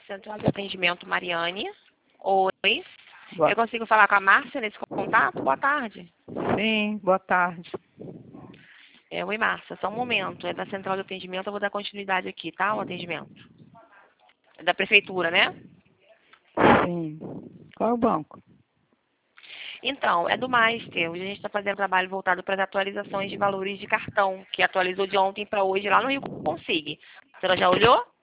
Central de Atendimento Mariane. Oi. Boa... Eu consigo falar com a Márcia nesse contato? Boa tarde. Sim, boa tarde. Oi, Márcia. Só um momento. É da Central de Atendimento. Eu vou dar continuidade aqui, tá? O atendimento. É da Prefeitura, né? Sim. Qual é o banco? Então, é do Master. Hoje a gente está fazendo trabalho voltado para as atualizações de valores de cartão, que atualizou de ontem para hoje lá no Rio Consig. A senhora já olhou?